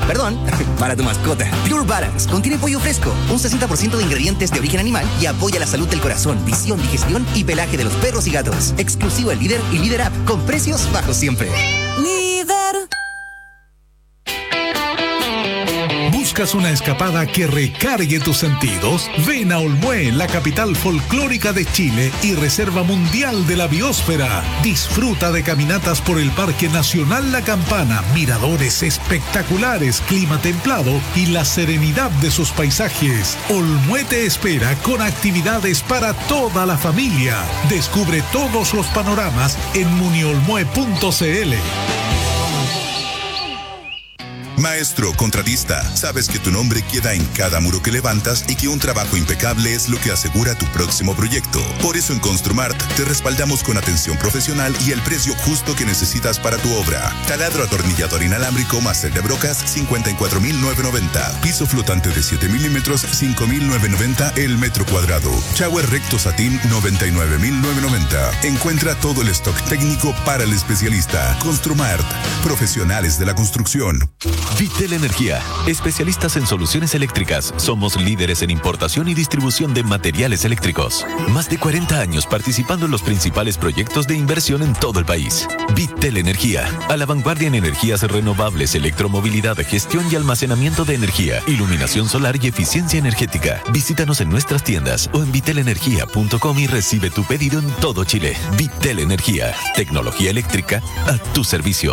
Perdón, para tu mascota. Pure Balance contiene pollo fresco, un 60% de ingredientes de origen animal y apoya la salud del corazón, visión, digestión y pelaje de los perros y gatos. Exclusivo en Líder y Líder App, con precios bajos siempre. Líder. ¿Buscas una escapada que recargue tus sentidos? Ven a Olmué, la capital folclórica de Chile y reserva mundial de la biosfera. Disfruta de caminatas por el Parque Nacional La Campana, miradores espectaculares, clima templado y la serenidad de sus paisajes. Olmué te espera con actividades para toda la familia. Descubre todos los panoramas en muniolmue.cl. Maestro contratista, sabes que tu nombre queda en cada muro que levantas y que un trabajo impecable es lo que asegura tu próximo proyecto. Por eso en Construmart te respaldamos con atención profesional y el precio justo que necesitas para tu obra. Taladro atornillador inalámbrico máster de brocas, 54.990. Piso flotante de 7 milímetros, 5.990 el metro cuadrado. Shower recto satín, 99.990. Encuentra todo el stock técnico para el especialista. Construmart, profesionales de la construcción. Vitel Energía, especialistas en soluciones eléctricas. Somos líderes en importación y distribución de materiales eléctricos. Más de 40 años participando en los principales proyectos de inversión en todo el país. Vitel Energía, a la vanguardia en energías renovables, electromovilidad, gestión y almacenamiento de energía, iluminación solar y eficiencia energética. Visítanos en nuestras tiendas o en vitelenergia.com y recibe tu pedido en todo Chile. Vitel Energía, tecnología eléctrica a tu servicio.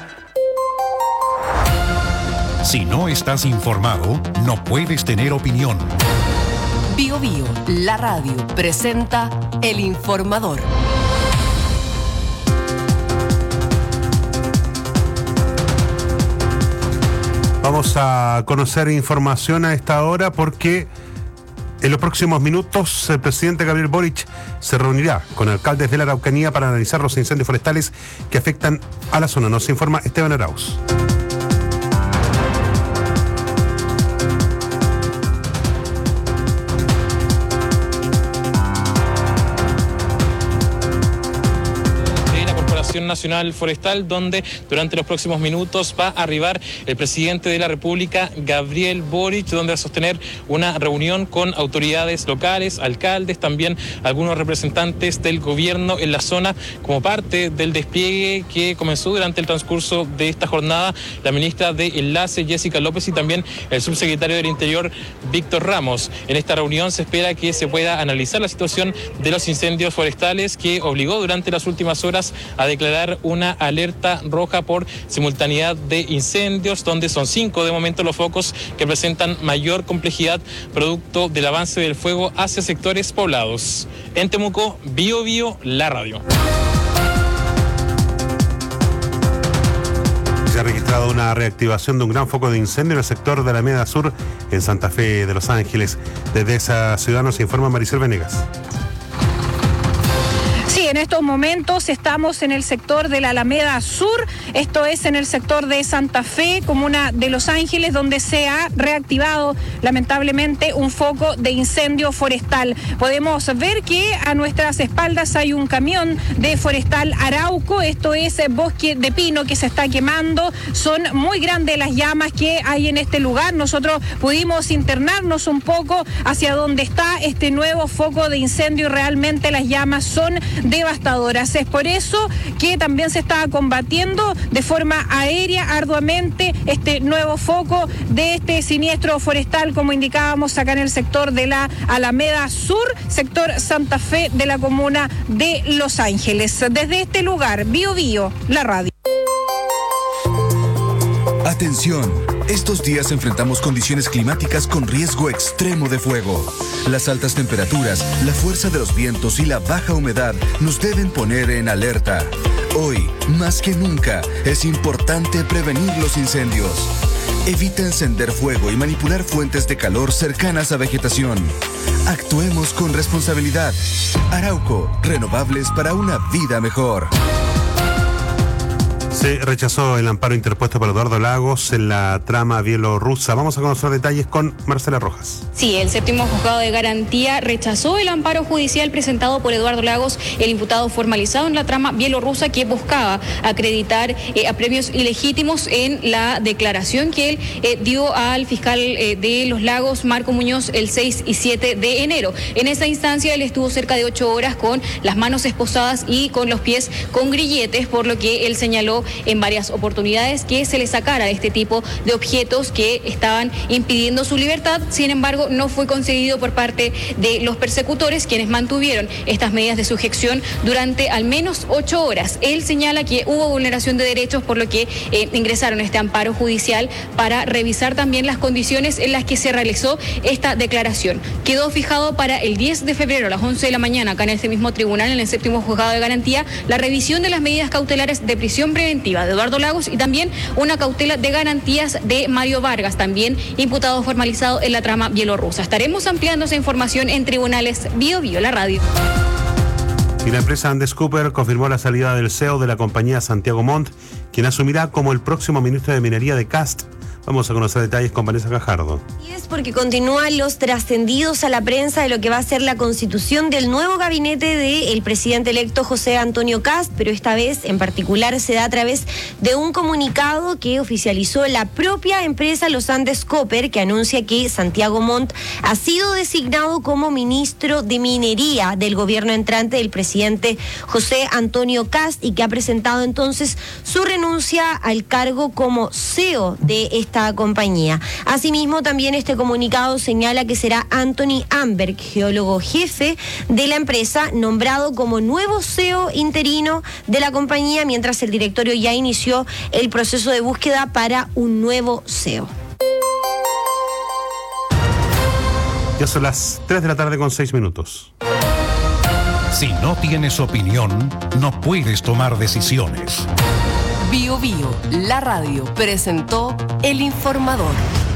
Si no estás informado, no puedes tener opinión. Bio Bio, la radio, presenta El Informador. Vamos a conocer información a esta hora porque en los próximos minutos el presidente Gabriel Boric se reunirá con alcaldes de la Araucanía para analizar los incendios forestales que afectan a la zona. Nos informa Esteban Arauz. Nacional Forestal, donde durante los próximos minutos va a arribar el presidente de la República, Gabriel Boric, donde va a sostener una reunión con autoridades locales, alcaldes, también algunos representantes del gobierno en la zona, como parte del despliegue que comenzó durante el transcurso de esta jornada la ministra de Enlace, Jessica López, y también el subsecretario del Interior, Víctor Ramos. En esta reunión se espera que se pueda analizar la situación de los incendios forestales que obligó durante las últimas horas a declarar una alerta roja por simultaneidad de incendios, donde son 5 de momento los focos que presentan mayor complejidad producto del avance del fuego hacia sectores poblados. En Temuco, Bio Bio, la radio. Se ha registrado una reactivación de un gran foco de incendio en el sector de Alameda Sur, en Santa Fe de Los Ángeles. Desde esa ciudad nos informa Maricel Venegas. Sí, en estos momentos estamos en el sector de la Alameda Sur, esto es en el sector de Santa Fe, comuna de Los Ángeles, donde se ha reactivado lamentablemente un foco de incendio forestal. Podemos ver que a nuestras espaldas hay un camión de Forestal Arauco, esto es bosque de pino que se está quemando, son muy grandes las llamas que hay en este lugar. Nosotros pudimos internarnos un poco hacia donde está este nuevo foco de incendio y realmente las llamas son devastadoras. Es por eso que también se está combatiendo de forma aérea arduamente este nuevo foco de este siniestro forestal, como indicábamos acá en el sector de la Alameda Sur, sector Santa Fe de la comuna de Los Ángeles. Desde este lugar, Bio Bio, la radio. Atención, estos días enfrentamos condiciones climáticas con riesgo extremo de fuego. Las altas temperaturas, la fuerza de los vientos y la baja humedad nos deben poner en alerta. Hoy, más que nunca, es importante prevenir los incendios. Evita encender fuego y manipular fuentes de calor cercanas a vegetación. Actuemos con responsabilidad. Arauco, renovables para una vida mejor. Se rechazó el amparo interpuesto por Eduardo Lagos en la trama bielorrusa. Vamos a conocer detalles con Marcela Rojas. Sí, el séptimo juzgado de garantía rechazó el amparo judicial presentado por Eduardo Lagos, el imputado formalizado en la trama bielorrusa que buscaba acreditar a premios ilegítimos en la declaración que él dio al fiscal de Los Lagos, Marco Muñoz, el 6 y 7 de enero. En esa instancia él estuvo cerca de 8 horas con las manos esposadas y con los pies con grilletes, por lo que él señaló en varias oportunidades que se le sacara este tipo de objetos que estaban impidiendo su libertad. Sin embargo, no fue concedido por parte de los persecutores, quienes mantuvieron estas medidas de sujeción durante al menos 8 horas. Él señala que hubo vulneración de derechos, por lo que ingresaron este amparo judicial para revisar también las condiciones en las que se realizó esta declaración. Quedó fijado para el 10 de febrero a las 11 de la mañana, acá en este mismo tribunal, en el séptimo juzgado de garantía, la revisión de las medidas cautelares de prisión preventiva de Eduardo Lagos y también una cautela de garantías de Mario Vargas, también imputado formalizado en la trama bielorrusa. Estaremos ampliando esa información en tribunales Bio Bio, la radio. Y la empresa Andes Cooper confirmó la salida del CEO de la compañía, Santiago Montt, quien asumirá como el próximo ministro de Minería de CAST. Vamos a conocer detalles con Vanessa Gajardo. Y es porque continúan los trascendidos a la prensa de lo que va a ser la constitución del nuevo gabinete del presidente electo José Antonio Kast, pero esta vez en particular se da a través de un comunicado que oficializó la propia empresa Los Andes Cooper, que anuncia que Santiago Montt ha sido designado como ministro de Minería del gobierno entrante del presidente José Antonio Kast y que ha presentado entonces su renuncia al cargo como CEO de esta compañía. Asimismo, también este comunicado señala que será Anthony Amberg, geólogo jefe de la empresa, nombrado como nuevo CEO interino de la compañía, mientras el directorio ya inició el proceso de búsqueda para un nuevo CEO. Ya son las 3 de la tarde con 6 minutos. Si no tienes opinión, no puedes tomar decisiones. Bio Bio, la radio, presentó El Informador.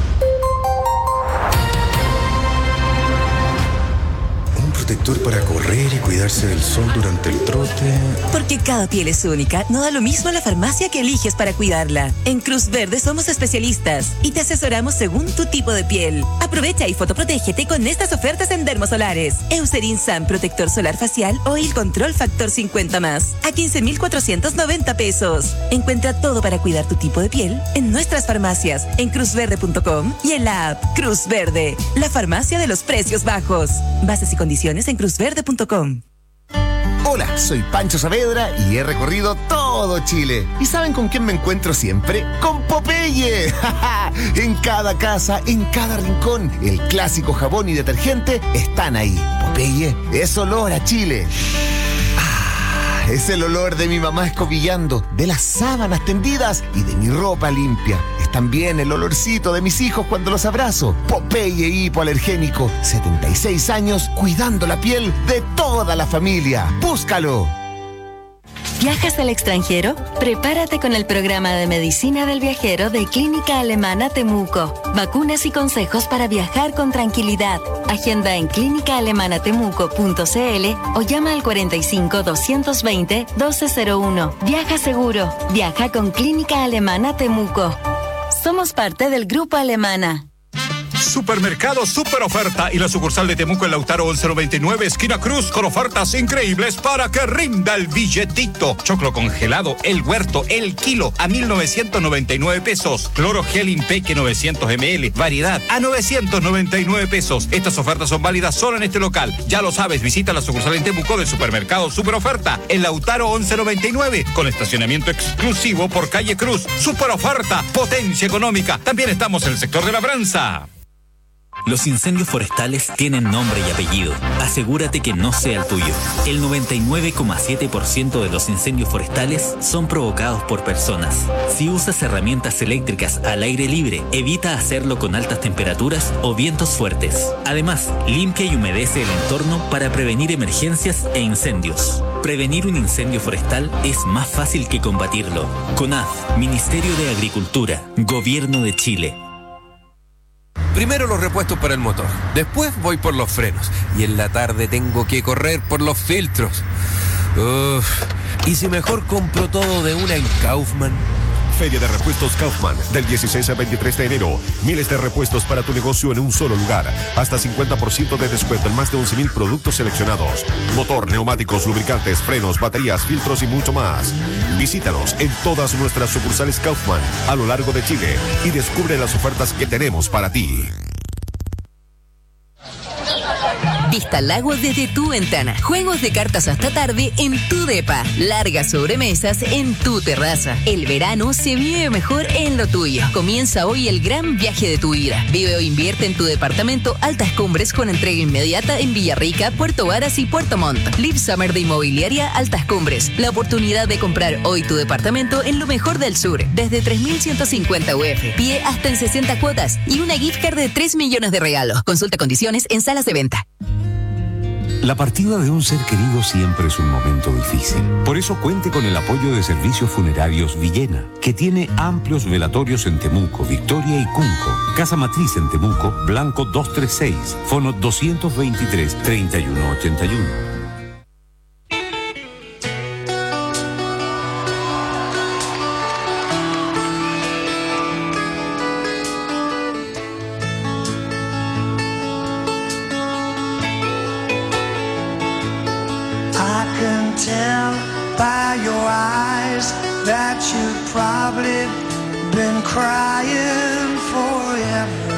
Un protector para correr y cuidarse del sol durante el trote. Porque cada piel es única, no da lo mismo la farmacia que eliges para cuidarla. En Cruz Verde somos especialistas y te asesoramos según tu tipo de piel. Aprovecha y fotoprotégete con estas ofertas en dermosolares. Eucerin Sun Protector Solar Facial o el Control Factor 50+, a 15,490 pesos. Encuentra todo para cuidar tu tipo de piel en nuestras farmacias, en cruzverde.com y en la app Cruz Verde, la farmacia de los precios bajos. Bases y condiciones en cruzverde.com. Hola, soy Pancho Saavedra y he recorrido todo Chile. ¿Y saben con quién me encuentro siempre? ¡Con Popeye! En cada casa, en cada rincón, el clásico jabón y detergente están ahí. Popeye es olor a Chile. Es el olor de mi mamá escobillando, de las sábanas tendidas y de mi ropa limpia. Es también el olorcito de mis hijos cuando los abrazo. Popeye hipoalergénico, 76 años cuidando la piel de toda la familia. ¡Búscalo! ¿Viajas al extranjero? Prepárate con el programa de medicina del viajero de Clínica Alemana Temuco. Vacunas y consejos para viajar con tranquilidad. Agenda en clínicaalemanatemuco.cl o llama al 45 220 1201. Viaja seguro. Viaja con Clínica Alemana Temuco. Somos parte del Grupo Alemana. Supermercado Super Oferta y la sucursal de Temuco en Lautaro 1199, esquina Cruz, con ofertas increíbles para que rinda el billetito. Choclo congelado, el huerto, el kilo a 1,999 pesos. Cloro Gel Impeque 900 ml, variedad a 999 pesos. Estas ofertas son válidas solo en este local. Ya lo sabes, visita la sucursal en Temuco del Supermercado Super Oferta en Lautaro 1199, con estacionamiento exclusivo por calle Cruz. Super Oferta, potencia económica. También estamos en el sector de labranza. Los incendios forestales tienen nombre y apellido. Asegúrate que no sea el tuyo. El 99,7% de los incendios forestales son provocados por personas. Si usas herramientas eléctricas al aire libre, evita hacerlo con altas temperaturas o vientos fuertes. Además, limpia y humedece el entorno para prevenir emergencias e incendios. Prevenir un incendio forestal es más fácil que combatirlo. CONAF, Ministerio de Agricultura, Gobierno de Chile. Primero los repuestos para el motor, después voy por los frenos y en la tarde tengo que correr por los filtros. ¿Y si mejor compro todo de una en Kaufman? Feria de Repuestos Kaufman, del 16 al 23 de enero. Miles de repuestos para tu negocio en un solo lugar. Hasta 50% de descuento en más de 11,000 productos seleccionados. Motor, neumáticos, lubricantes, frenos, baterías, filtros y mucho más. Visítanos en todas nuestras sucursales Kaufman a lo largo de Chile y descubre las ofertas que tenemos para ti. Vista al lago desde tu ventana. Juegos de cartas hasta tarde en tu depa. Largas sobremesas en tu terraza. El verano se vive mejor en lo tuyo. Comienza hoy el gran viaje de tu vida. Vive o invierte en tu departamento Altas Cumbres con entrega inmediata en Villarrica, Puerto Varas y Puerto Montt. Live Summer de Inmobiliaria Altas Cumbres. La oportunidad de comprar hoy tu departamento en lo mejor del sur. Desde 3.150 UF. Pie hasta en 60 cuotas. Y una gift card de 3 millones de regalos. Consulta condiciones en salas de venta. La partida de un ser querido siempre es un momento difícil. Por eso cuente con el apoyo de Servicios Funerarios Villena, que tiene amplios velatorios en Temuco, Victoria y Cunco. Casa Matriz en Temuco, Blanco 236, fono 223-3181. Probably been crying forever.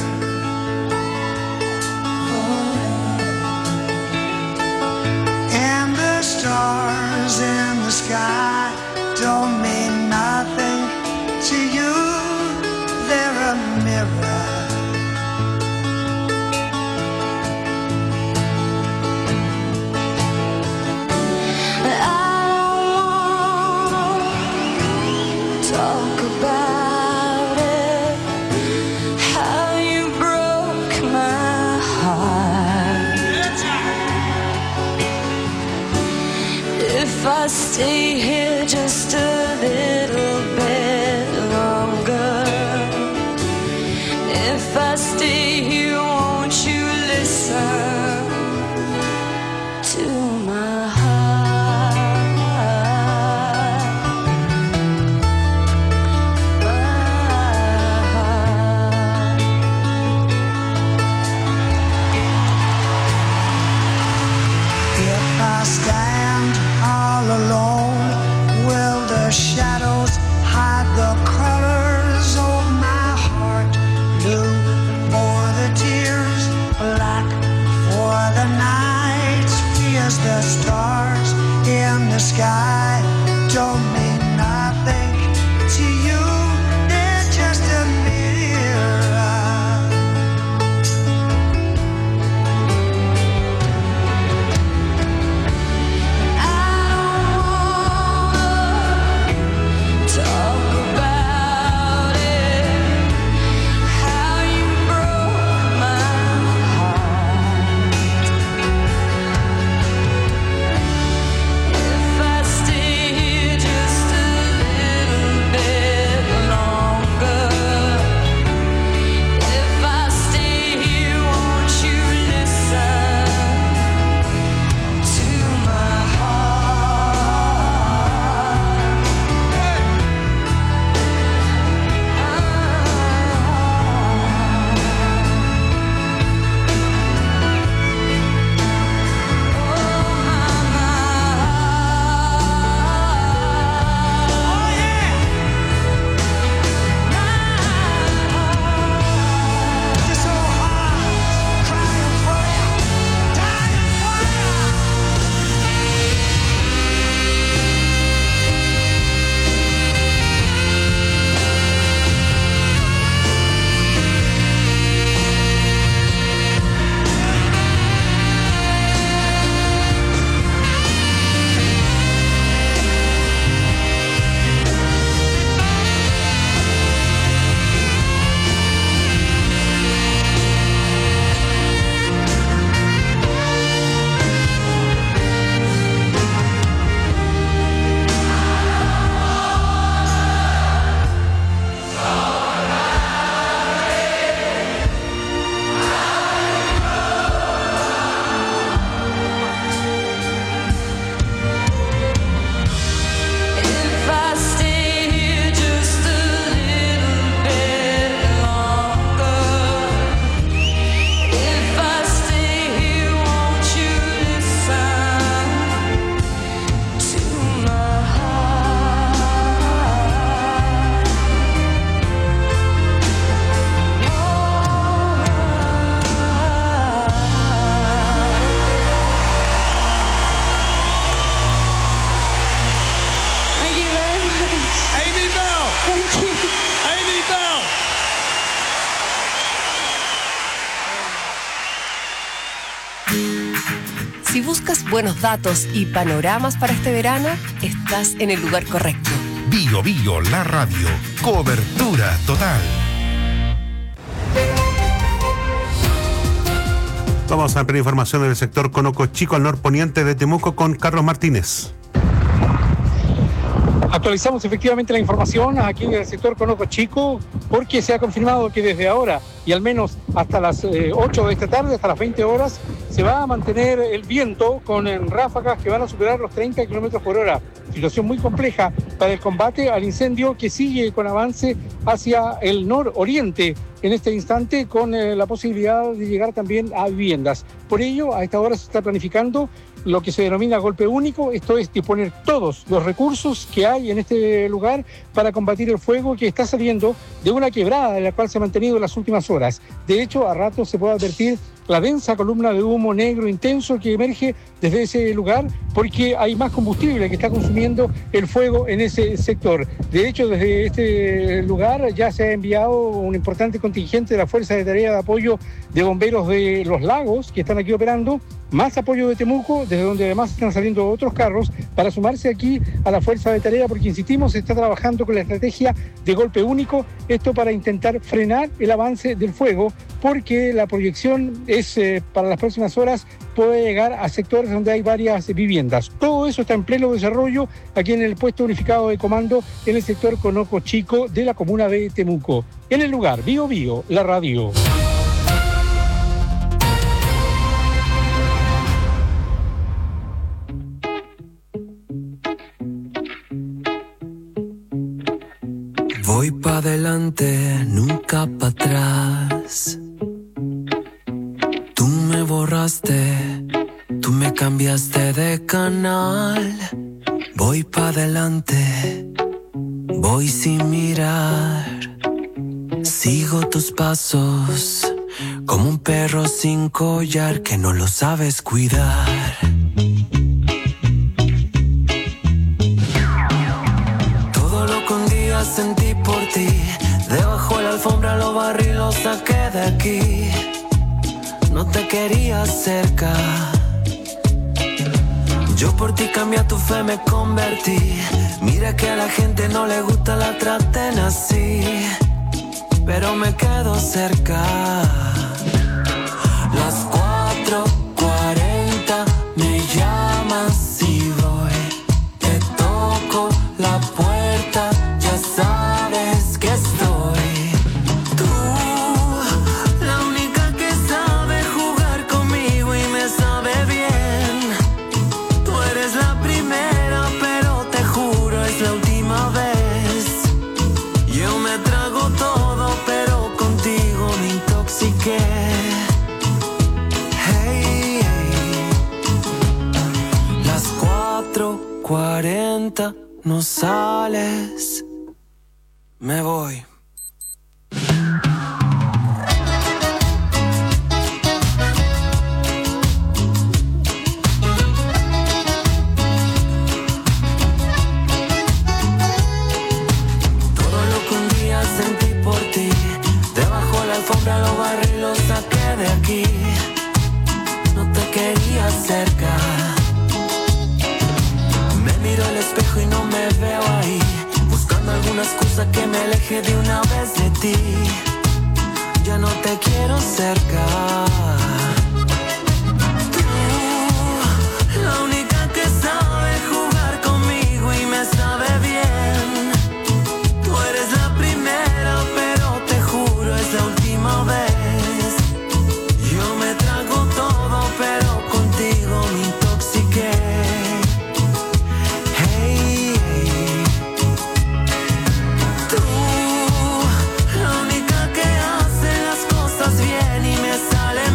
And the stars in the sky don't mean nothing to you. They're a mirror. Talk about it, how you broke my heart. If I stay here just a little bit longer, if I stay here, won't you listen to my heart? Stand all alone Si buscas buenos datos y panoramas para este verano, estás en el lugar correcto. Bio Bio, la radio. Cobertura total. Vamos a ampliar información del sector Conoco Chico al norponiente de Temuco con Carlos Martínez. Actualizamos efectivamente la información aquí en el sector Conoco Chico porque se ha confirmado que desde ahora y al menos hasta las 8 de esta tarde, hasta las 20 horas, se va a mantener el viento con ráfagas que van a superar los 30 kilómetros por hora. Situación muy compleja para el combate al incendio que sigue con avance hacia el nororiente en este instante con la posibilidad de llegar también a viviendas. Por ello, a esta hora se está planificando lo que se denomina golpe único, esto es disponer todos los recursos que hay en este lugar para combatir el fuego que está saliendo de una quebrada en la cual se ha mantenido en las últimas horas. De hecho, a ratos se puede advertir la densa columna de humo negro intenso que emerge desde ese lugar porque hay más combustible que está consumiendo el fuego en ese sector. De hecho, desde este lugar ya se ha enviado un importante contingente de la Fuerza de Tarea de Apoyo de Bomberos de Los Lagos que están aquí operando, más apoyo de Temuco, desde donde además están saliendo otros carros para sumarse aquí a la Fuerza de Tarea, porque insistimos, se está trabajando con la estrategia de golpe único, esto para intentar frenar el avance del fuego, porque la proyección es para las próximas horas puede llegar a sectores donde hay varias viviendas. Todo eso está en pleno desarrollo aquí en el puesto unificado de comando en el sector Conoco Chico de la comuna de Temuco. En el lugar, Bio Bio, la radio. Voy pa' adelante, nunca pa' atrás. Tú me borraste, tú me cambiaste de canal. Voy pa' adelante, voy sin mirar. Sigo tus pasos, como un perro sin collar que no lo sabes cuidar. Sentí por ti, debajo de la alfombra lo barrí, lo saqué de aquí. No te quería cerca, yo por ti cambié a tu fe, me convertí. Mira que a la gente no le gusta la traten así, pero me quedo cerca. Las 4:40 me llamas y voy, te toco la puerta. Sabes que estoy, tú, la única que sabe jugar conmigo y me sabe bien. Tú eres la primera, pero te juro es la última vez. Yo me trago todo, pero contigo me intoxiqué. Hey, hey. Las 4:40 no sales. Me voy. Todo lo que un día sentí por ti, debajo de la alfombra lo barrí, lo saqué de aquí. No te quería cerca. Me miro al espejo y no me veo ahí, alguna excusa que me aleje de una vez de ti. Ya no te quiero cerca. Tú, la única que sabe jugar conmigo y me sabe bien. Tú eres la primera, pero te juro es la última vez. Yo me trago todo, pero contigo me intoxiqué. Bien y me salen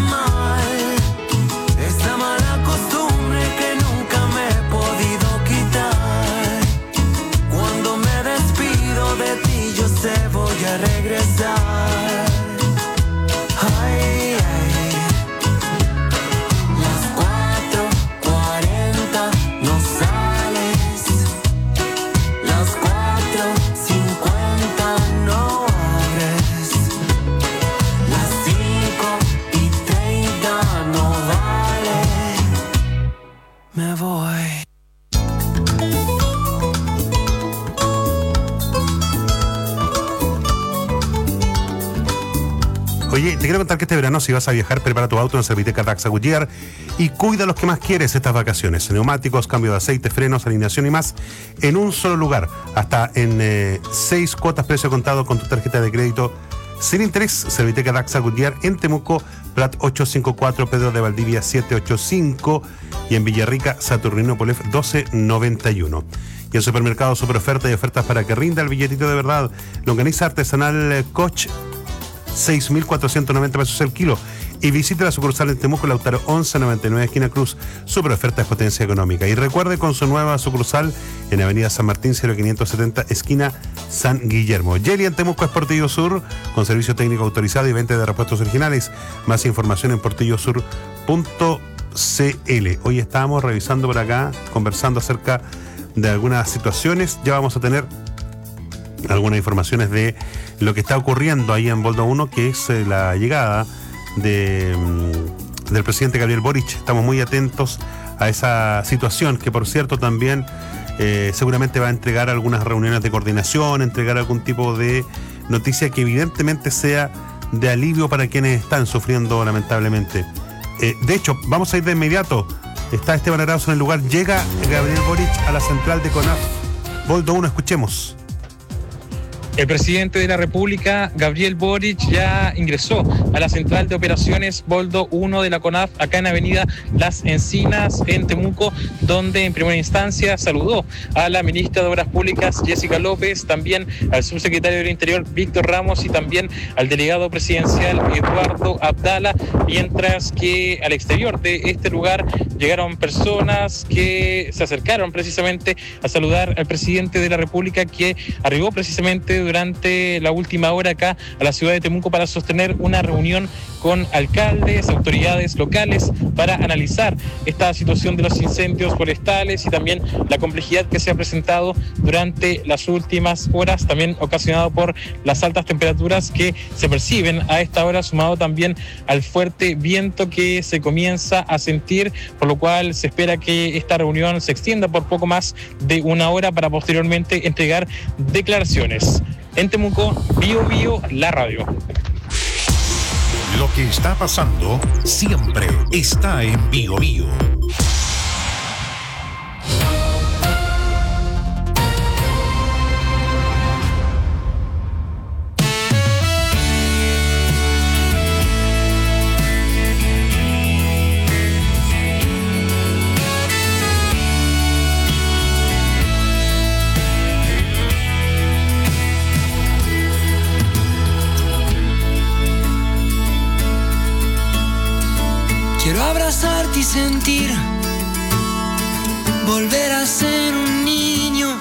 Oye, te quiero contar que este verano, si vas a viajar, prepara tu auto en Serviteca Daxa Goodyear y cuida los que más quieres estas vacaciones. Neumáticos, cambio de aceite, frenos, alineación y más en un solo lugar. Hasta en 6 cuotas precio contado con tu tarjeta de crédito sin interés. Serviteca Daxa Goodyear en Temuco, Prat 854, Pedro de Valdivia 785 y en Villarrica, Saturnino Polef 1291. Y en Supermercado Super Oferta y ofertas para que rinda el billetito de verdad. Longaniza artesanal Koch, 6.490 pesos el kilo. Y visite la sucursal en Temuco, Lautaro 1199, esquina Cruz. Super oferta es potencia económica. Y recuerde con su nueva sucursal en Avenida San Martín 0570, esquina San Guillermo. Yeli en Temuco es Portillo Sur, con servicio técnico autorizado y venta de repuestos originales. Más información en portillosur.cl. Hoy estábamos revisando por acá, conversando acerca de algunas situaciones. Ya vamos a tener algunas informaciones de lo que está ocurriendo ahí en Boldo 1, que es la llegada del presidente Gabriel Boric. Estamos muy atentos a esa situación, que por cierto también seguramente va a entregar algunas reuniones de coordinación, entregar algún tipo de noticia que evidentemente sea de alivio para quienes están sufriendo lamentablemente. De hecho, vamos a ir de inmediato. Está Esteban Arauz en el lugar. Llega Gabriel Boric a la central de CONAF. Boldo 1, escuchemos. El presidente de la República, Gabriel Boric, ya ingresó a la central de operaciones Boldo 1 de la CONAF, acá en Avenida Las Encinas, en Temuco, donde en primera instancia saludó a la ministra de Obras Públicas, Jessica López, también al subsecretario del Interior, Víctor Ramos, y también al delegado presidencial, Eduardo Abdala, mientras que al exterior de este lugar llegaron personas que se acercaron precisamente a saludar al presidente de la República, que arribó precisamente durante la última hora acá a la ciudad de Temuco para sostener una reunión con alcaldes, autoridades locales, para analizar esta situación de los incendios forestales y también la complejidad que se ha presentado durante las últimas horas, también ocasionado por las altas temperaturas que se perciben a esta hora, sumado también al fuerte viento que se comienza a sentir, por lo cual se espera que esta reunión se extienda por poco más de una hora para posteriormente entregar declaraciones. En Temuco, Bio Bio, la radio. Lo que está pasando siempre está en Bio Bio. Quiero abrazarte y sentir, volver a ser un niño,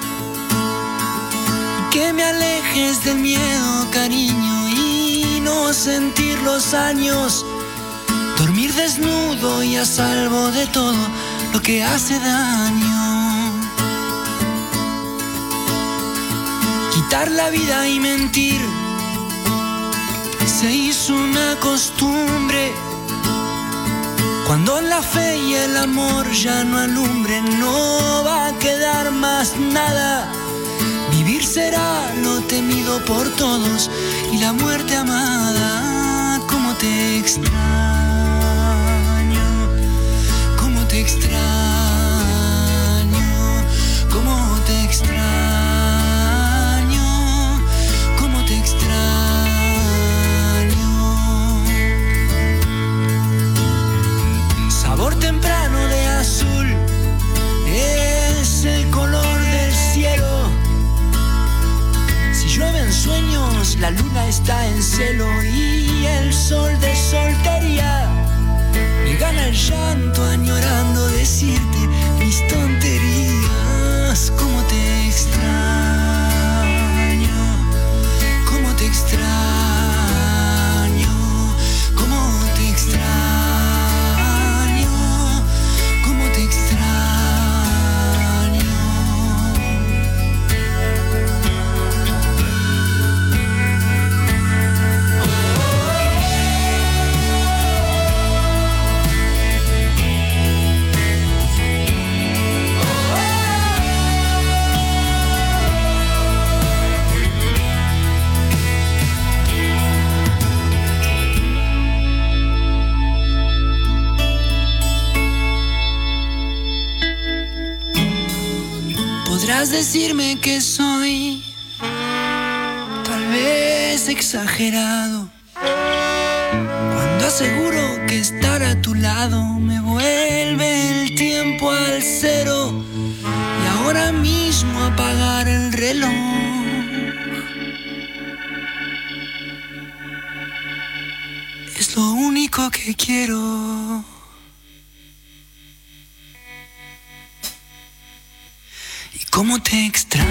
que me alejes del miedo, cariño, y no sentir los años, dormir desnudo y a salvo de todo lo que hace daño, quitar la vida y mentir, se hizo una costumbre. Cuando la fe y el amor ya no alumbren, no va a quedar más nada. Vivir será lo temido por todos y la muerte amada. Cómo te extraño, cómo te extraño, cómo te extraño, cómo te extraño. Sabor temprano de azul es el color del cielo. Si llueven sueños, la luna está en celo y el sol de soltería me gana el llanto añorando decirte mis tonterías. Cómo te extraño, cómo te extraño, cómo te extraño. Podrás decirme que soy tal vez exagerado cuando aseguro que estar a tu lado me vuelve el tiempo al cero y ahora mismo apagar el reloj. Es lo único que quiero. Y cómo te extraño,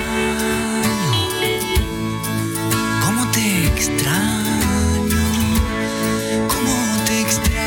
cómo te extraño, cómo te extraño.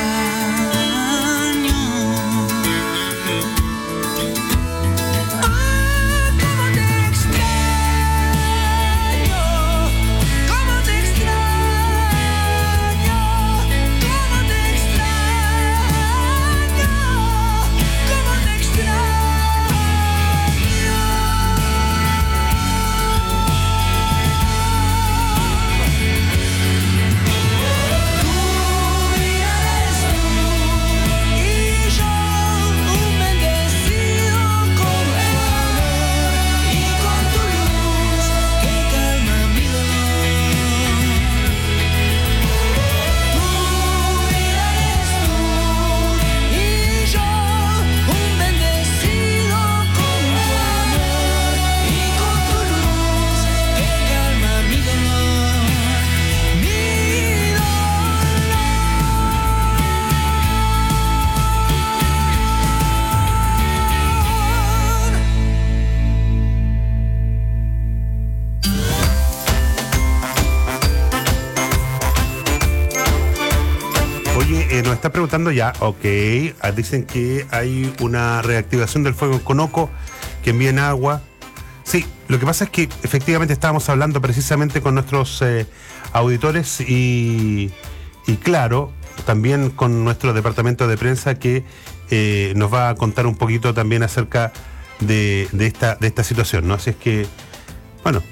Nos está preguntando ya, dicen que hay una reactivación del fuego en Conoco, que envíen agua. Sí, lo que pasa es que efectivamente estábamos hablando precisamente con nuestros auditores y claro, también con nuestro departamento de prensa que nos va a contar un poquito también acerca de esta situación, ¿no? Así es que, bueno,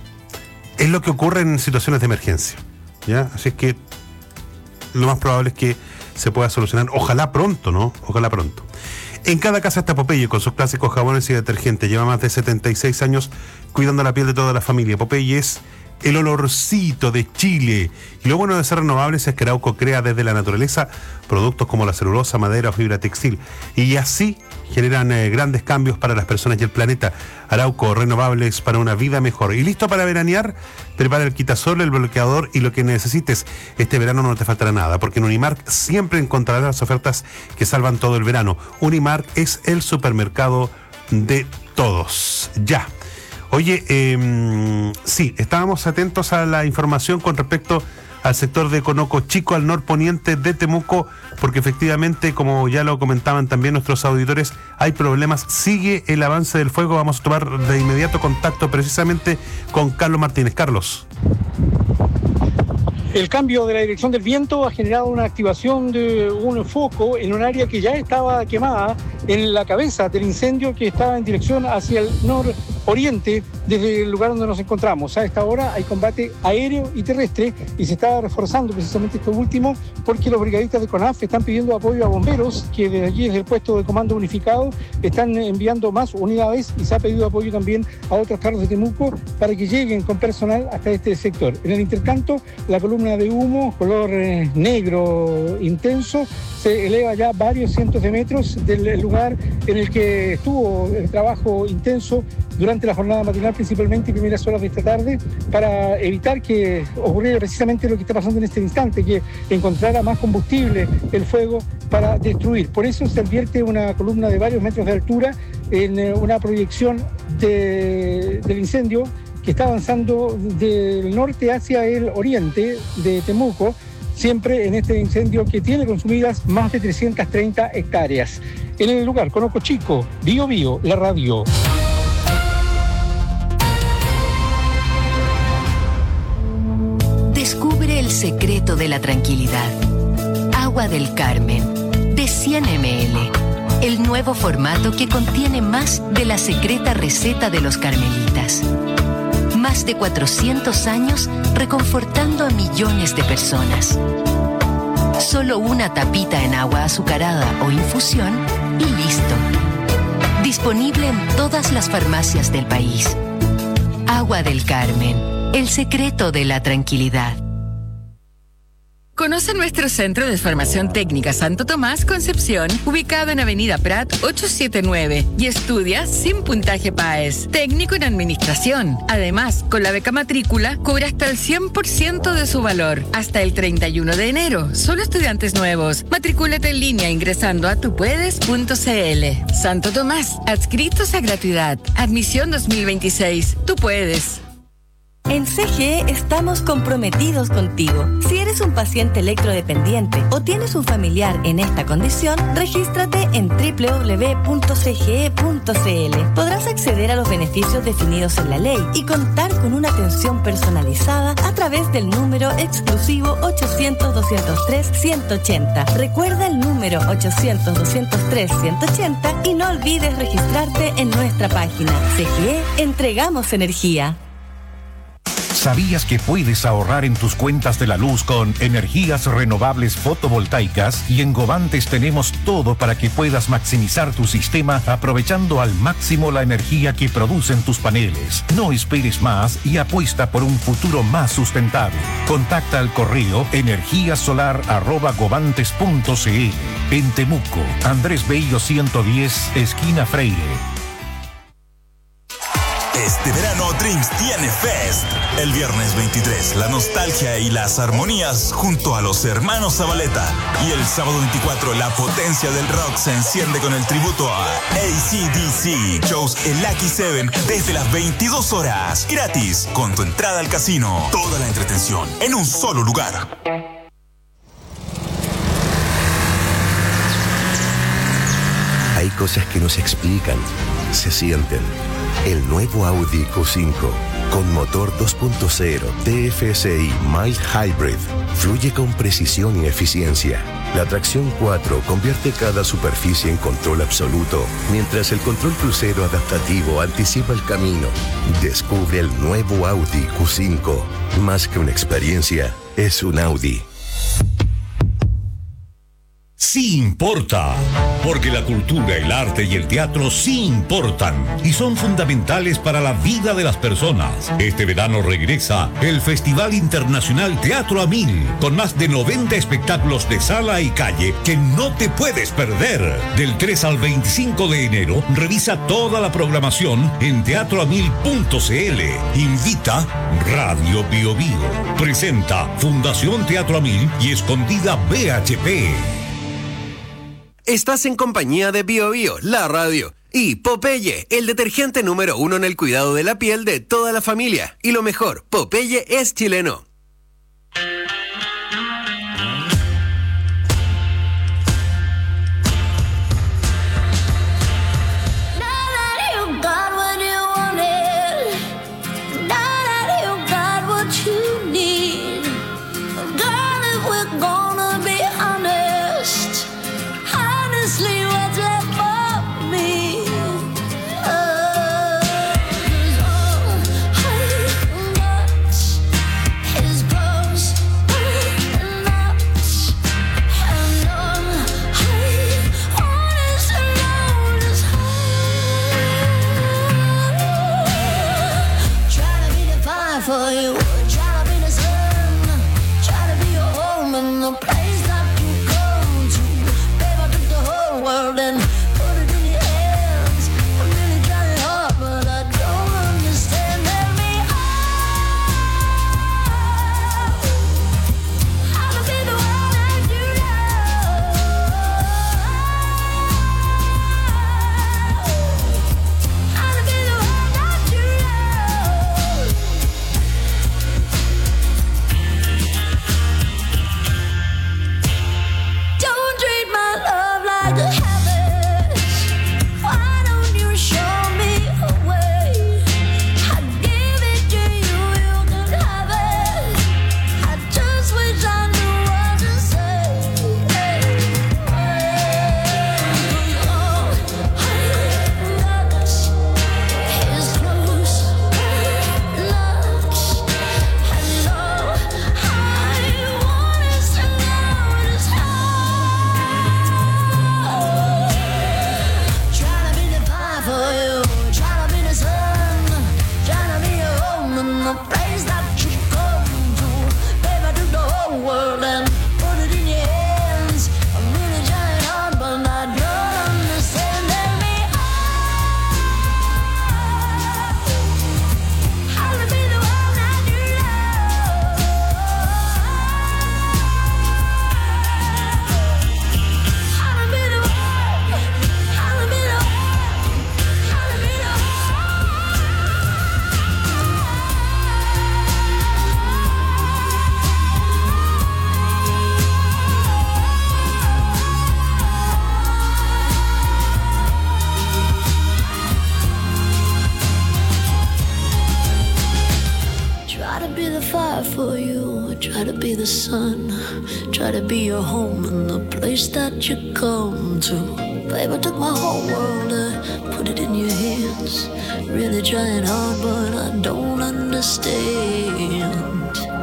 es lo que ocurre en situaciones de emergencia, ¿ya? Así es que lo más probable es que se pueda solucionar, ojalá pronto, ¿no? Ojalá pronto. En cada casa está Popeye con sus clásicos jabones y detergentes. Lleva más de 76 años cuidando la piel de toda la familia. Popeye es el olorcito de Chile. Y lo bueno de ser renovables es que Arauco crea desde la naturaleza productos como la celulosa, madera o fibra textil. Y así generan grandes cambios para las personas y el planeta. Arauco, renovables para una vida mejor. Y listo para veranear, prepara el quitasol, el bloqueador y lo que necesites. Este verano no te faltará nada, porque en Unimark siempre encontrarás las ofertas que salvan todo el verano. Unimark es el supermercado de todos. Ya. Oye, sí, estábamos atentos a la información con respecto al sector de Conoco Chico, al norponiente de Temuco, porque efectivamente, como ya lo comentaban también nuestros auditores, hay problemas, sigue el avance del fuego. Vamos a tomar de inmediato contacto precisamente con Carlos Martínez. Carlos. El cambio de la dirección del viento ha generado una activación de un foco en un área que ya estaba quemada en la cabeza del incendio que estaba en dirección hacia el nororiente desde el lugar donde nos encontramos. A esta hora hay combate aéreo y terrestre y se está reforzando precisamente esto último porque los brigadistas de CONAF están pidiendo apoyo a bomberos que desde allí, desde el puesto de comando unificado, están enviando más unidades y se ha pedido apoyo también a otros carros de Temuco para que lleguen con personal hasta este sector. En el intercanto, la columna de humo, color negro intenso, se eleva ya varios cientos de metros del lugar en el que estuvo el trabajo intenso durante la jornada matinal, principalmente en primeras horas de esta tarde, para evitar que ocurriera precisamente lo que está pasando en este instante, que encontrara más combustible el fuego para destruir. Por eso se advierte una columna de varios metros de altura en una proyección del incendio que está avanzando del norte hacia el oriente de Temuco, siempre en este incendio que tiene consumidas más de 330 hectáreas. En el lugar, Conoco Chico, Bio Bio, la radio. Descubre el secreto de la tranquilidad. Agua del Carmen, de 100 ml. El nuevo formato que contiene más de la secreta receta de los carmelitas. Más de 400 años reconfortando a millones de personas. Solo una tapita en agua azucarada o infusión y listo. Disponible en todas las farmacias del país. Agua del Carmen, el secreto de la tranquilidad. Conoce nuestro Centro de Formación Técnica Santo Tomás Concepción, ubicado en Avenida Prat 879, y estudia sin puntaje PAES, técnico en administración. Además, con la beca matrícula, cubre hasta el 100% de su valor, hasta el 31 de enero. Solo estudiantes nuevos. Matricúlate en línea ingresando a tupuedes.cl. Santo Tomás, adscritos a gratuidad. Admisión 2026. Tú puedes. En CGE estamos comprometidos contigo. Si eres un paciente electrodependiente o tienes un familiar en esta condición, regístrate en www.cge.cl. Podrás acceder a los beneficios definidos en la ley y contar con una atención personalizada a través del número exclusivo 800-203-180. Recuerda el número 800-203-180 y no olvides registrarte en nuestra página. CGE, entregamos energía. ¿Sabías que puedes ahorrar en tus cuentas de la luz con energías renovables fotovoltaicas? Y en Govantes tenemos todo para que puedas maximizar tu sistema aprovechando al máximo la energía que producen tus paneles. No esperes más y apuesta por un futuro más sustentable. Contacta al correo energiasolar@govantes.cl. En Temuco, Andrés Bello 110, esquina Freire. Este verano Dreams tiene Fest. El viernes 23, la nostalgia y las armonías junto a los hermanos Zabaleta. Y el sábado 24, la potencia del rock se enciende con el tributo a AC/DC. Shows en Lucky 7 desde las 22 horas. Gratis, con tu entrada al casino. Toda la entretención en un solo lugar. Hay cosas que no se explican, se sienten. El nuevo Audi Q5 con motor 2.0 TFSI Mild Hybrid fluye con precisión y eficiencia. La tracción 4 convierte cada superficie en control absoluto, mientras el control crucero adaptativo anticipa el camino. Descubre el nuevo Audi Q5. Más que una experiencia, es un Audi. Sí importa, porque la cultura, el arte y el teatro sí importan y son fundamentales para la vida de las personas. Este verano regresa el Festival Internacional Teatro a 1000, con más de 90 espectáculos de sala y calle que no te puedes perder. Del 3 al 25 de enero, revisa toda la programación en teatroamil.cl. Invita Radio Bio Bio. Presenta Fundación Teatro a 1000 y Escondida BHP. Estás en compañía de Bio Bio, la radio, y Popeye, el detergente número 1 en el cuidado de la piel de toda la familia. Y lo mejor, Popeye es chileno. His the sun. Try to be your home in the place that you come to. Babe, I took my whole world, I put it in your hands. Really trying hard, but I don't understand.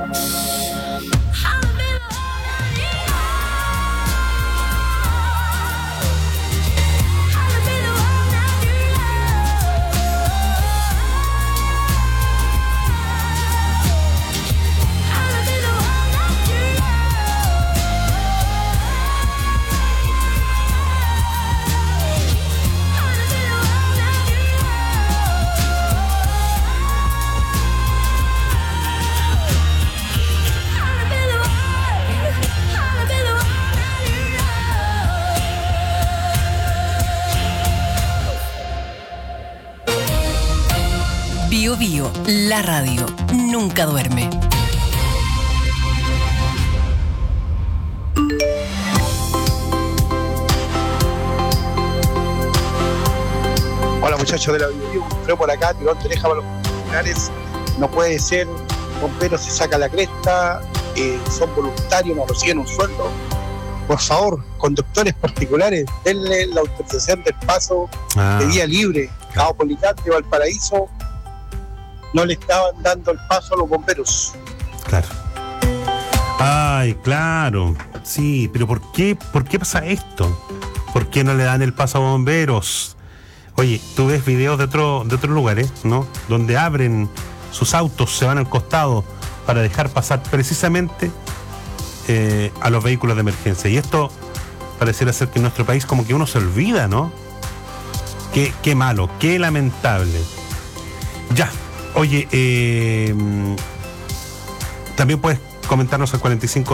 Bio Bio, la radio, nunca duerme. Hola muchachos de la Bio, Bio por acá, tirón de oreja para los populares. No puede ser, bomberos se saca la cresta, son voluntarios, no reciben un sueldo. Por favor, conductores particulares, denle la autorización del paso de día libre. Caupolicán de Valparaíso no le estaban dando el paso a los bomberos. Claro. Ay, claro. Sí, pero ¿por qué pasa esto? ¿Por qué no le dan el paso a bomberos? Oye, tú ves videos de otros lugares, ¿no? Donde abren sus autos, se van al costado para dejar pasar precisamente a los vehículos de emergencia. Y esto pareciera ser que en nuestro país como que uno se olvida, ¿no? Qué malo, qué lamentable. Ya. Oye, también puedes comentarnos al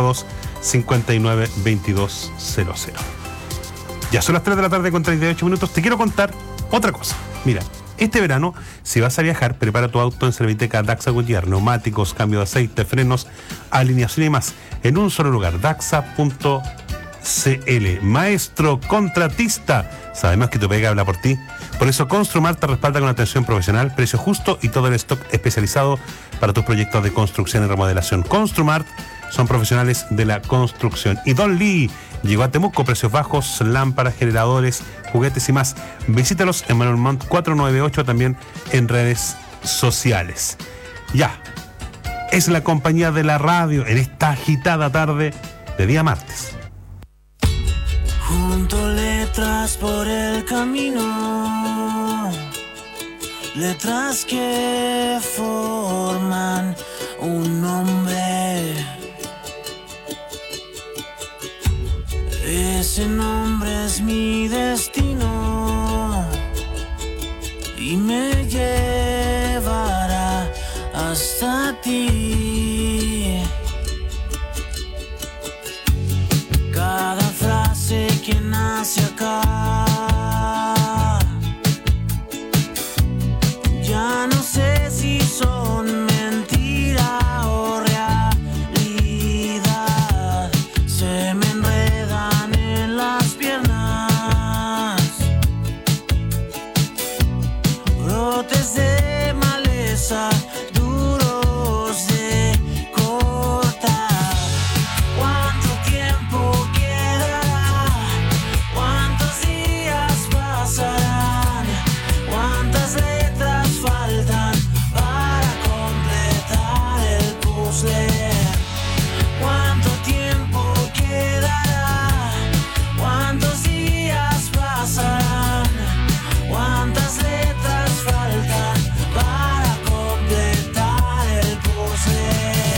452-592200. Ya son las 3 de la tarde con 38 minutos. Te quiero contar otra cosa. Mira, este verano, si vas a viajar, prepara tu auto en Serviteca Daxa Goodyear. Neumáticos, cambio de aceite, frenos, alineación y más. En un solo lugar, daxa.cl. Maestro contratista. Sabemos que tu pega habla por ti. Por eso Construmart te respalda con atención profesional, precio justo y todo el stock especializado para tus proyectos de construcción y remodelación. Construmart son profesionales de la construcción. Y Don Lee llegó a Temuco, precios bajos, lámparas, generadores, juguetes y más. Visítalos en Manuel Montt 498, también en redes sociales. Ya, es la compañía de la radio en esta agitada tarde de día martes. Junto letras por el camino, letras que forman un nombre. Ese nombre es mi destino y me llevará hasta ti. Cada frase que nace acá ya no sé si son mentira o realidad. Se me enredan en las piernas brotes de maleza duros de cortar. ¿Cuánto tiempo quedará? ¿Cuántos días pasarán? ¿Cuántas letras faltan para completar el puzzle? ¿Cuánto tiempo quedará? ¿Cuántos días pasarán? ¿Cuántas letras faltan para completar el puzzle?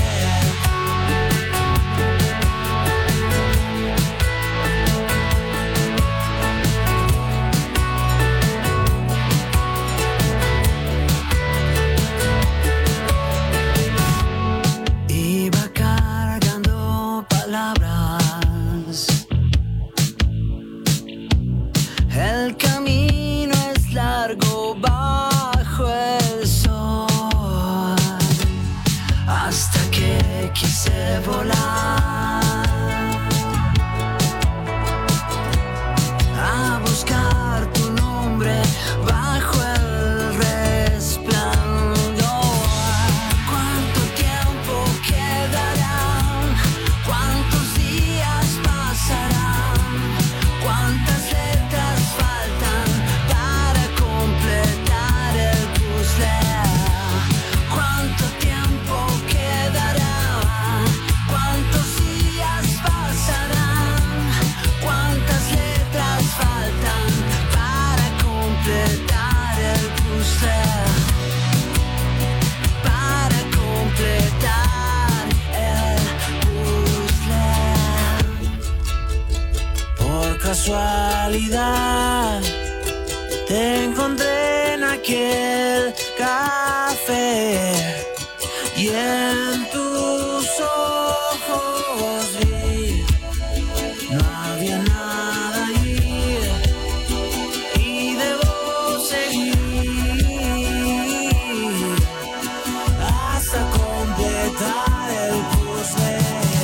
Iba cargando palabras. El camino es largo bajo el sol, hasta que quise volar a buscar tu nombre bajo el resplandor. ¿Cuánto tiempo quedará? casualidad te encontré en aquel café y en tus ojos vi, no había nada ahí y debo seguir hasta completar el puzzle.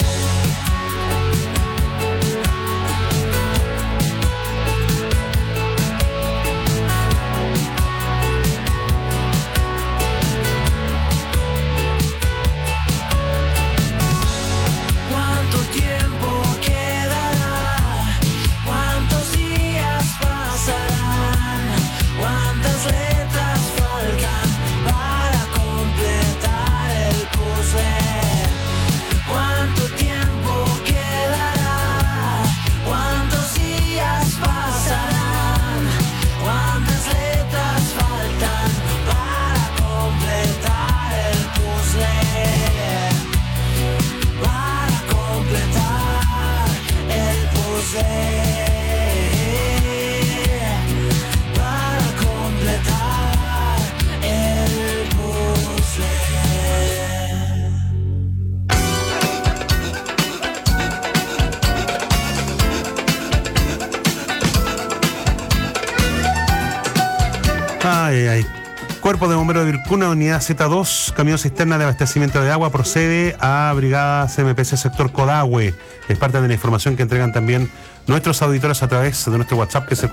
Ay. Cuerpo de Bomberos de Vilcuna, unidad Z2, camión cisterna de abastecimiento de agua, procede a Brigada CMPC sector Codahue. Es parte de la información que entregan también nuestros auditores a través de nuestro WhatsApp, que es el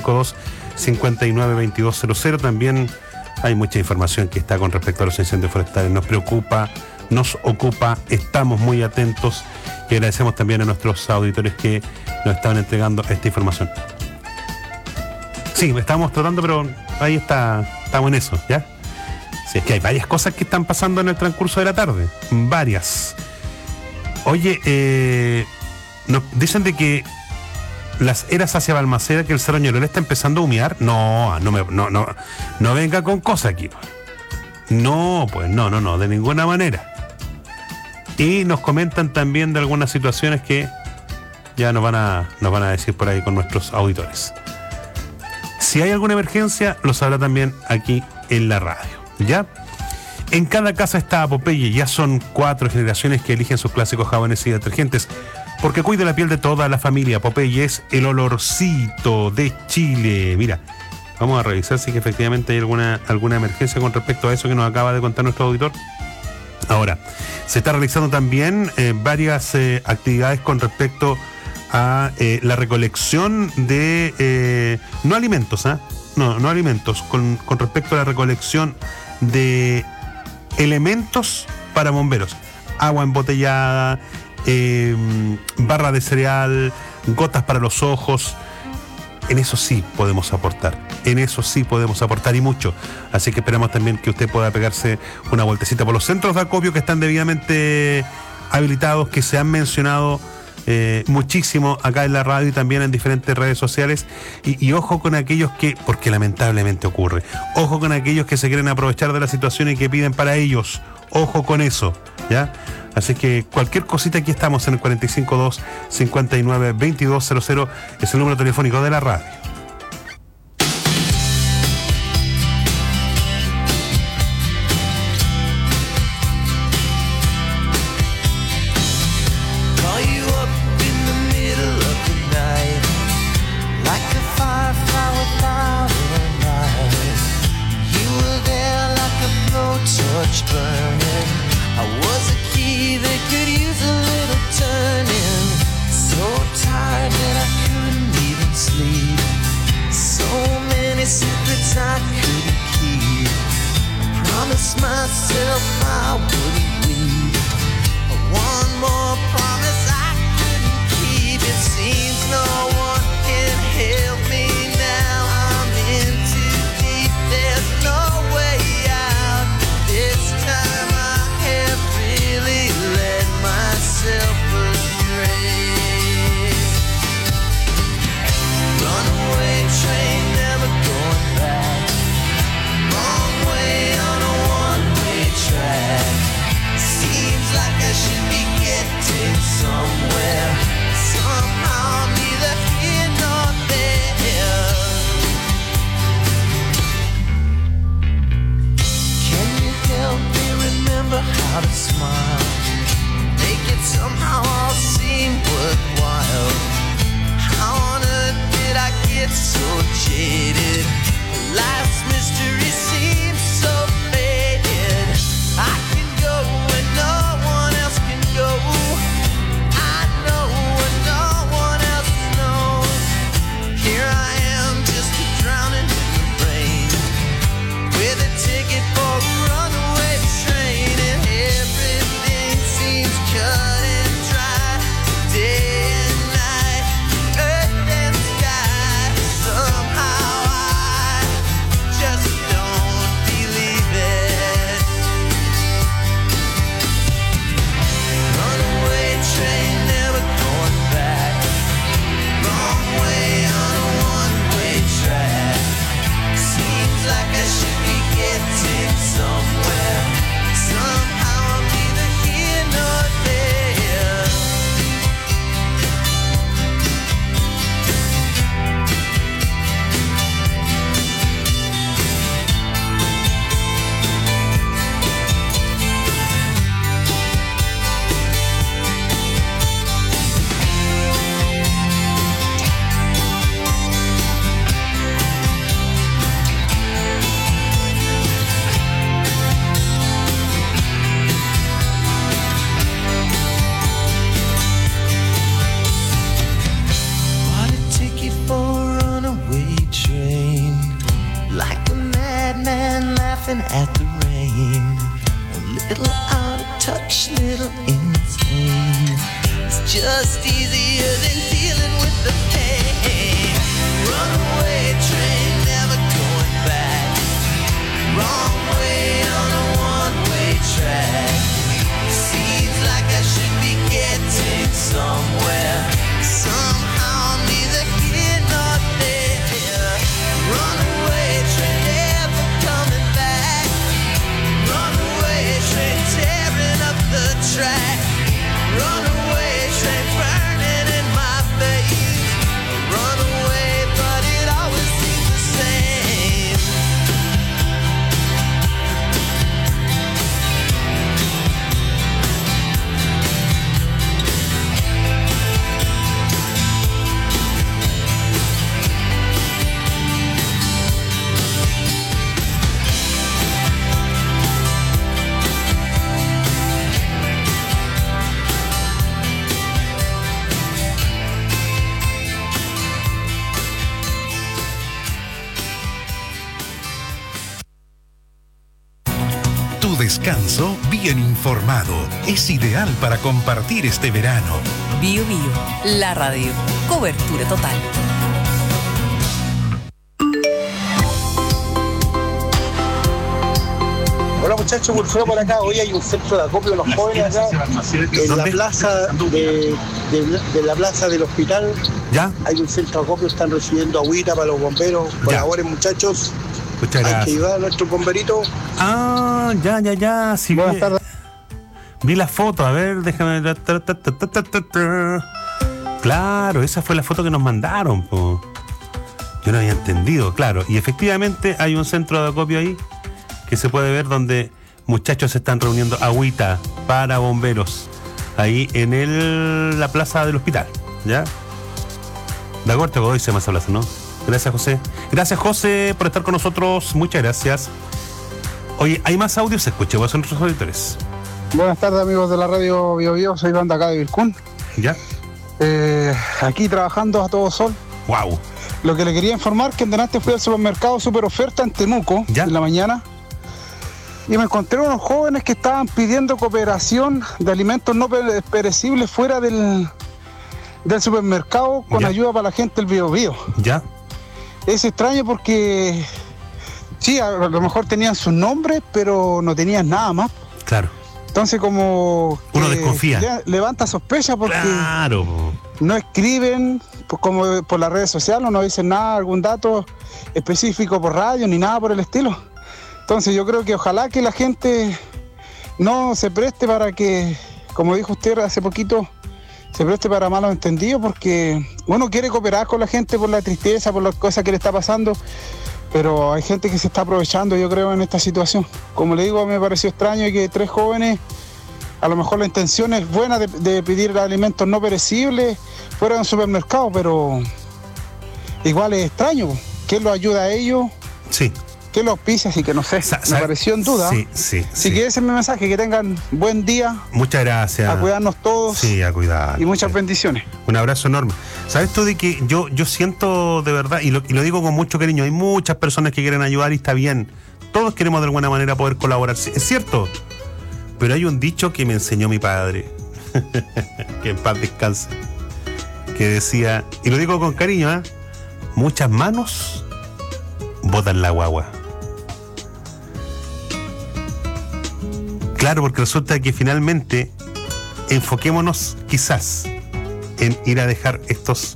452-592200. También hay mucha información que está con respecto a los incendios forestales. Nos preocupa, nos ocupa, estamos muy atentos y agradecemos también a nuestros auditores que nos estaban entregando esta información. Sí, estamos tratando, pero ahí estamos en eso, ¿ya? Sí, es que hay varias cosas que están pasando en el transcurso de la tarde. Varias. Oye, nos dicen de que las eras hacia Balmaceda, que el Cerro Ñorol está empezando a humear. No venga con cosas aquí. No, de ninguna manera. Y nos comentan también de algunas situaciones que ya nos van a decir por ahí con nuestros auditores. Si hay alguna emergencia, lo sabrá también aquí en la radio, ¿ya? En cada casa está Popeye, ya son 4 generaciones que eligen sus clásicos jabones y detergentes, porque cuida la piel de toda la familia. Popeye es el olorcito de Chile. Mira, vamos a revisar si que efectivamente hay alguna emergencia con respecto a eso que nos acaba de contar nuestro auditor. Ahora, se está realizando también varias actividades con respecto a la recolección de no alimentos, no alimentos, con respecto a la recolección de elementos para bomberos, agua embotellada, barra de cereal, gotas para los ojos. En eso sí podemos aportar y mucho. Así que esperamos también que usted pueda pegarse una vueltecita por los centros de acopio que están debidamente habilitados, que se han mencionado muchísimo acá en la radio y también en diferentes redes sociales, y ojo con aquellos que, porque lamentablemente ocurre, ojo con aquellos que se quieren aprovechar de la situación y que piden para ellos, ojo con eso, ¿ya? Así que cualquier cosita, aquí estamos en el 452-592200, es el número telefónico de la radio. See descanso bien informado. Es ideal para compartir este verano. Bio Bio, la radio. Cobertura total. Hola muchachos, Wilfredo por acá. Hoy hay un centro de acopio de los jóvenes acá en la plaza de la plaza del hospital. ¿Ya? Hay un centro de acopio, están recibiendo agüita para los bomberos. Colaboren muchachos. Muchas gracias. Hay que ayudar a nuestros bomberitos. Ah, ya. Sí, buenas tardes. Vi la foto, a ver, déjame. Claro, esa fue la foto que nos mandaron, po. Yo no había entendido, claro. Y efectivamente hay un centro de acopio ahí que se puede ver donde muchachos se están reuniendo agüita para bomberos ahí en la plaza del hospital, ¿ya? De acuerdo, hoy se me hace plaza, ¿no? Gracias, José. Gracias, José, por estar con nosotros. Muchas gracias. Oye, hay más audios, escuchemos a nuestros auditores. Buenas tardes, amigos de la radio Bio Bio. Soy Iván de acá de Vilcún. ¿Ya? Aquí trabajando a todo sol. Wow. Lo que le quería informar que en delante fui al supermercado Super Oferta en Temuco en la mañana y me encontré unos jóvenes que estaban pidiendo cooperación de alimentos no perecibles fuera del supermercado con ayuda para la gente del Bio Bio. ¿Ya? Es extraño porque sí, a lo mejor tenían sus nombres, pero no tenían nada más. Claro. Entonces como uno desconfía. Levanta sospecha porque claro, no escriben como por las redes sociales, no dicen nada, algún dato específico por radio ni nada por el estilo. Entonces yo creo que ojalá que la gente no se preste para que, como dijo usted hace poquito, se preste para malos entendidos, porque uno quiere cooperar con la gente por la tristeza, por las cosas que le está pasando, pero hay gente que se está aprovechando, yo creo, en esta situación. Como le digo, me pareció extraño que 3 jóvenes, a lo mejor la intención es buena de pedir alimentos no perecibles fuera de un supermercado, pero igual es extraño. ¿Quién los ayuda a ellos? Sí. ¿Qué los pisa? Así que no sé, me pareció en duda. Sí. Así que ese es mi mensaje, que tengan buen día. Muchas gracias. A cuidarnos todos. Sí, a cuidar. Y muchas bendiciones. Un abrazo enorme. ¿Sabes tú de que yo siento de verdad, y lo digo con mucho cariño, hay muchas personas que quieren ayudar y está bien. Todos queremos de alguna manera poder colaborar, sí, es cierto. Pero hay un dicho que me enseñó mi padre, que en paz descanse, que decía, y lo digo con cariño, muchas manos botan la guagua. Claro, porque resulta que finalmente enfoquémonos quizás en ir a dejar estas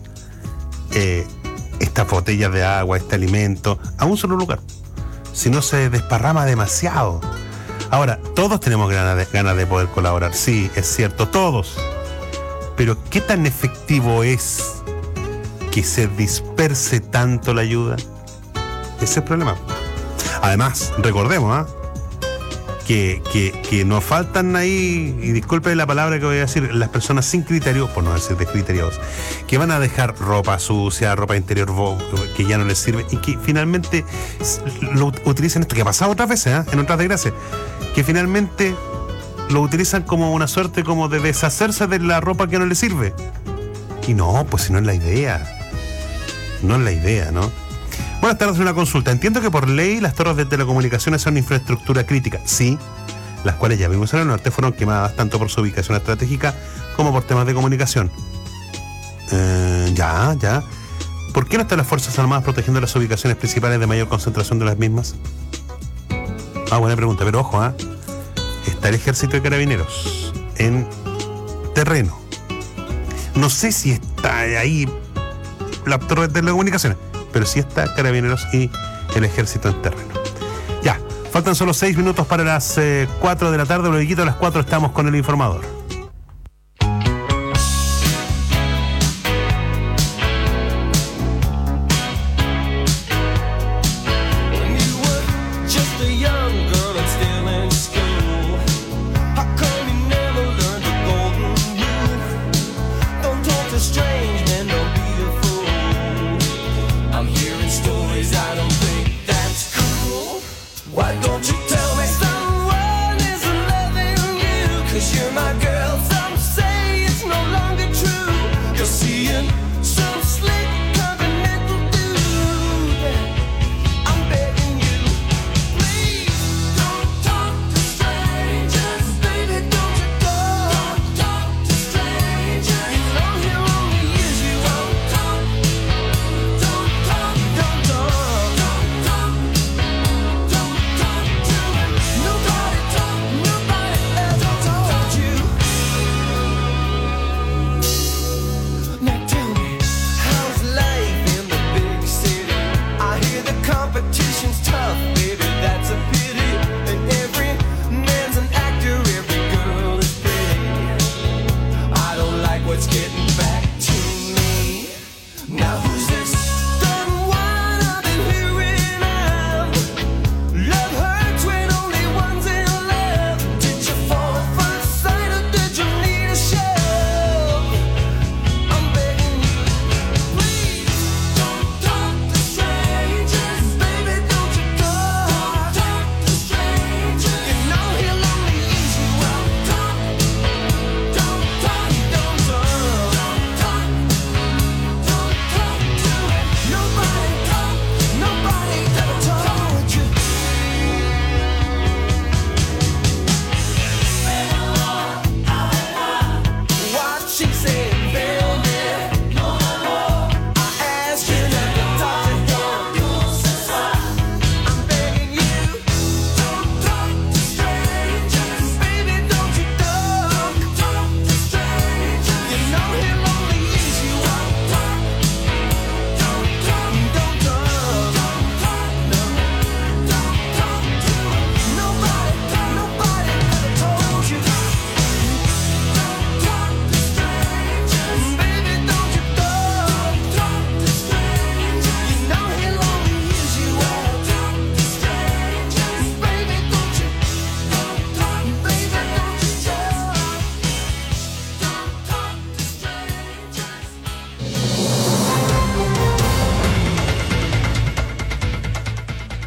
botellas de agua, este alimento, a un solo lugar. Si no se desparrama demasiado. Ahora, todos tenemos ganas de poder colaborar, sí, es cierto, todos. Pero ¿qué tan efectivo es que se disperse tanto la ayuda? Ese es el problema. Además, recordemos, que nos faltan ahí, y disculpen la palabra que voy a decir, las personas sin criterio, por no decir descriteriados, que van a dejar ropa sucia, ropa interior que ya no les sirve, y que finalmente lo utilizan, esto que ha pasado otras veces, en otras desgracias, que finalmente lo utilizan como una suerte como de deshacerse de la ropa que no les sirve. Y no, pues si no es la idea. No es la idea, ¿no? Buenas tardes, una consulta. Entiendo que por ley las torres de telecomunicaciones son infraestructura crítica. Sí, las cuales ya vimos en el norte fueron quemadas tanto por su ubicación estratégica como por temas de comunicación. Ya. ¿Por qué no están las Fuerzas Armadas protegiendo las ubicaciones principales de mayor concentración de las mismas? Buena pregunta, pero ojo, está el Ejército de Carabineros en terreno. No sé si está ahí la torre de telecomunicaciones, pero sí está Carabineros y el Ejército en terreno. Ya, faltan solo 6 minutos para las 4 de la tarde, luego a las 4 estamos con el informador. Why don't you tell me someone is loving you? 'Cause you're my girl.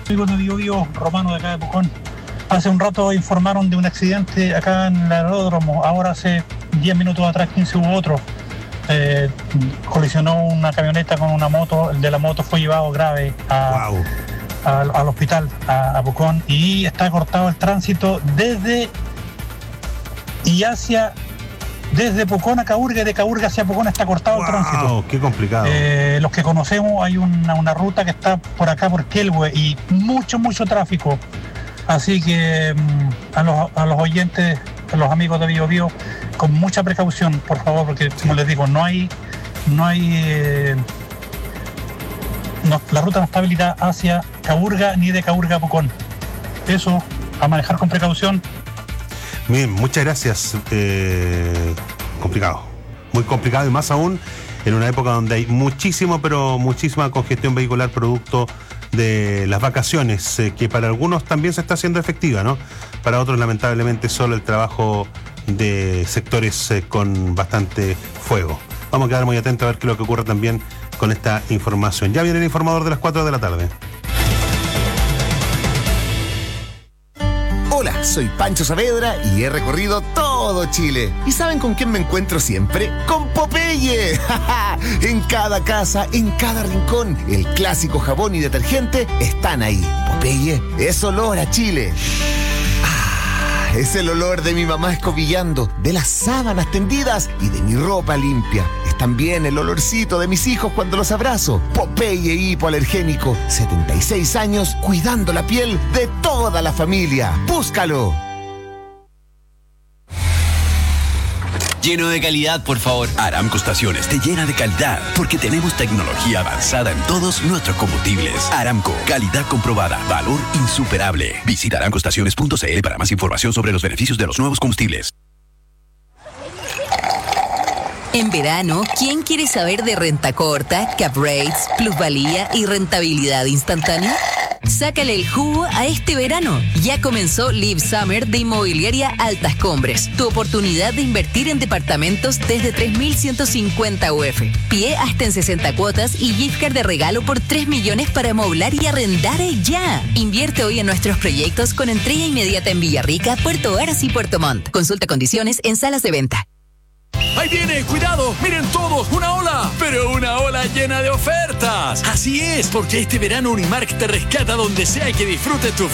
Amigos de Biobío, Romano de acá de Pucón. Hace un rato informaron de un accidente acá en el aeródromo. Ahora hace 10 minutos atrás, 15, hubo otro. Colisionó una camioneta con una moto. El de la moto fue llevado grave al hospital, a Pucón. Y está cortado el tránsito desde Pucón a Caburga y de Caburga hacia Pucón está cortado el tránsito. ¡Qué complicado! Los que conocemos, hay una ruta que está por acá, por Kelwe, y mucho tráfico. Así que a los oyentes, a los amigos de Biobío, con mucha precaución, por favor, porque como les digo, la ruta no está habilitada hacia Caburga ni de Caburga a Pucón. Eso, a manejar con precaución. Bien, muchas gracias. Complicado, muy complicado, y más aún en una época donde hay muchísima congestión vehicular producto de las vacaciones, que para algunos también se está haciendo efectiva, ¿no? Para otros, lamentablemente, solo el trabajo de sectores con bastante fuego. Vamos a quedar muy atentos a ver qué es lo que ocurre también con esta información. Ya viene el informador de las 4 de la tarde. Hola, soy Pancho Saavedra y he recorrido todo Chile. ¿Y saben con quién me encuentro siempre? ¡Con Popeye! En cada casa, en cada rincón, el clásico jabón y detergente están ahí. Popeye es olor a Chile. Es el olor de mi mamá escobillando, de las sábanas tendidas y de mi ropa limpia. Es también el olorcito de mis hijos cuando los abrazo. Popeye hipoalergénico, 76 años cuidando la piel de toda la familia. ¡Búscalo! Lleno de calidad, por favor. Aramco Estaciones te llena de calidad porque tenemos tecnología avanzada en todos nuestros combustibles. Aramco, calidad comprobada, valor insuperable. Visita aramcoestaciones.cl para más información sobre los beneficios de los nuevos combustibles. En verano, ¿quién quiere saber de renta corta, cap rates, plusvalía y rentabilidad instantánea? Sácale el jugo a este verano. Ya comenzó Live Summer de Inmobiliaria Altas Cumbres. Tu oportunidad de invertir en departamentos desde 3.150 UF. Pie hasta en 60 cuotas y gift card de regalo por 3 millones para amoblar y arrendar ya. Invierte hoy en nuestros proyectos con entrega inmediata en Villarrica, Puerto Varas y Puerto Montt. Consulta condiciones en salas de venta. ¡Ahí viene! ¡Cuidado! ¡Miren todos! ¡Una ola! ¡Pero una ola llena de ofertas! Así es, porque este verano Unimark te rescata donde sea que disfrutes tu